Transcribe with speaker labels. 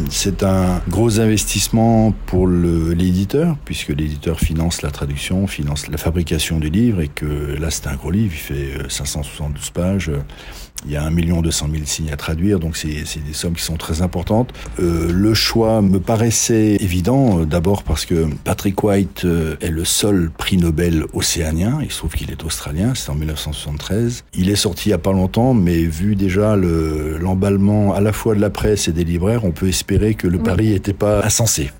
Speaker 1: c'est un gros investissement pour l'éditeur, puisque l'éditeur finance la traduction, finance la fabrication du livre, et que là c'est un gros livre, il fait 572 pages. Il y a 1 200 000 signes à traduire, donc c'est des sommes qui sont très importantes. Le choix me paraissait évident, d'abord parce que Patrick White est le seul prix Nobel océanien, il se trouve qu'il est australien, c'est en 1973. Il est sorti il n'y a pas longtemps, mais vu déjà l'emballement à la fois de la presse et des libraires, on peut espérer que le pari n'était pas insensé.